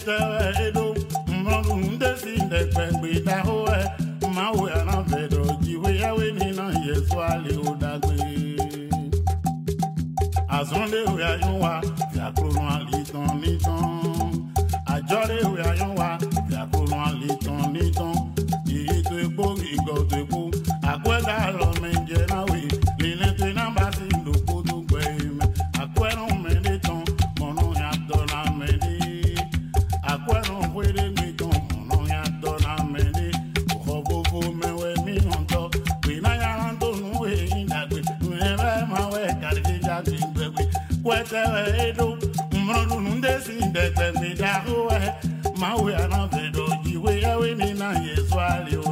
kwete edo mrodu ndesi ndekpegbe dahoe mawe ana vedo jiwe yawe ni na Yesu ali odagbe azonde we ayunwa yakronu alitan nitan ajore we ayunwa yakronu alitan nitan ito epo igo to epo akwega lo menje na we lile to na basi ndoko to gbe me akwero me nitan mono ya dola me ni akwero were mi ton mono ya dola me ni ohogo me we mi onto we na ya rando nu we indagbe me ma we karike jagbe kwete edo mrodu ndesi ndekpe mi dahoe mawe ana vedo jiwe yawe ni na Yesu ali